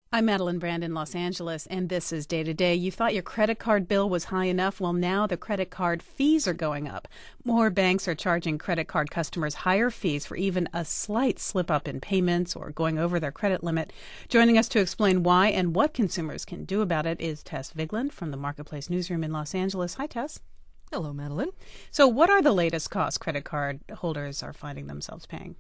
I'm Madeline Brand in Los Angeles, and this is Day to Day. You thought your credit card bill was high enough? Well, now the credit card fees are going up. More banks are charging credit card customers higher fees for even a slight slip up in payments or going over their credit limit. Joining us to explain why and what consumers can do about it is Tess Vigland from the Marketplace Newsroom in Los Angeles. Hi, Tess. Hello, Madeline. So what are the latest costs credit card holders are finding themselves paying?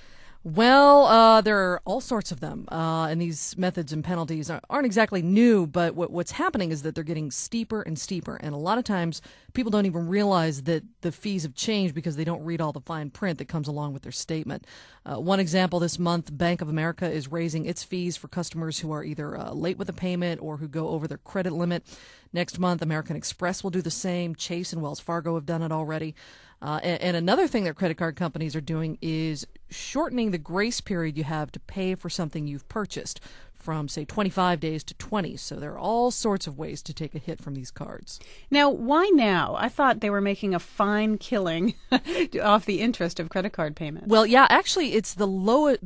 Well, there are all sorts of them, and these methods and penalties aren't exactly new, but what's happening is that they're getting steeper and steeper, and a lot of times people don't even realize that the fees have changed because they don't read all the fine print that comes along with their statement. One example this month, Bank of America is raising its fees for customers who are either late with a payment or who go over their credit limit. Next month, American Express will do the same. Chase and Wells Fargo have done it already. And another thing that credit card companies are doing is shortening the grace period you have to pay for something you've purchased from, say, 25 days to 20. So there are all sorts of ways to take a hit from these cards. Now, why now? I thought they were making a fine killing off the interest of credit card payments. Well, yeah, actually, it's the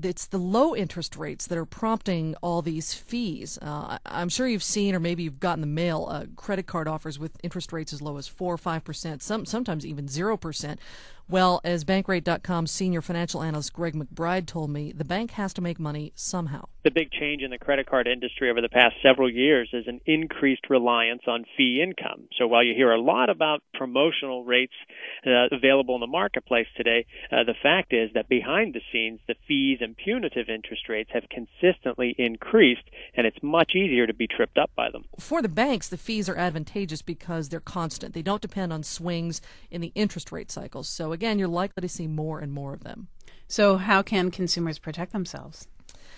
low interest rates that are prompting all these fees. I'm sure you've seen, or maybe you've gotten the mail, credit card offers with interest rates as low as 4 or 5%, sometimes even 0%. Well, as Bankrate.com's senior financial analyst Greg McBride told me, the bank has to make money somehow. The big change in the credit card industry over the past several years is an increased reliance on fee income. So while you hear a lot about promotional rates available in the marketplace today, the fact is that behind the scenes, the fees and punitive interest rates have consistently increased, and it's much easier to be tripped up by them. For the banks, the fees are advantageous because they're constant. They don't depend on swings in the interest rate cycles. So again, you're likely to see more and more of them. So how can consumers protect themselves?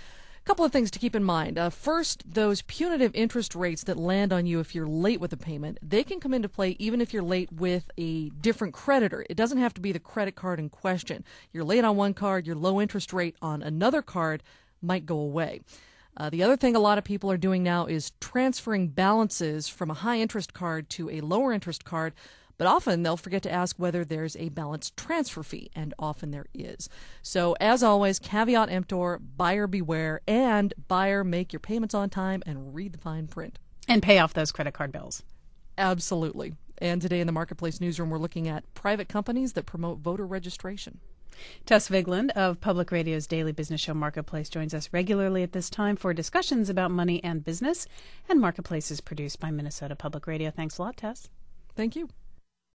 A couple of things to keep in mind. First, those punitive interest rates that land on you if you're late with a payment, they can come into play even if you're late with a different creditor. It doesn't have to be the credit card in question. You're late on one card, your low interest rate on another card might go away. The other thing a lot of people are doing now is transferring balances from a high interest card to a lower interest card. But often they'll forget to ask whether there's a balance transfer fee, and often there is. So as always, caveat emptor, buyer beware, and buyer make your payments on time and read the fine print. And pay off those credit card bills. Absolutely. And today in the Marketplace Newsroom, we're looking at private companies that promote voter registration. Tess Vigland of Public Radio's daily business show Marketplace joins us regularly at this time for discussions about money and business. And Marketplace is produced by Minnesota Public Radio. Thanks a lot, Tess. Thank you.